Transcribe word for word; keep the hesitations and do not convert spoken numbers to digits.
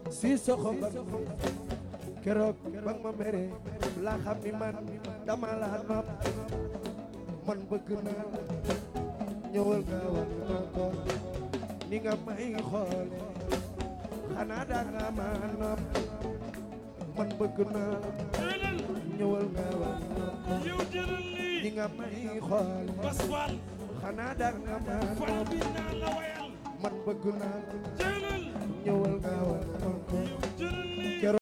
si soxo ba keroog ba ma mere la xam ni man dama la nopp man bëgg naa ñëwal nga wax ma ko ni nga may xoole xanaa da nga ma nopp man bëgg naa ñëwal nga wax ma ko ni nga may xoole xanaa da nga ma nopp man bëgg naa ñëwal nga wax ma ko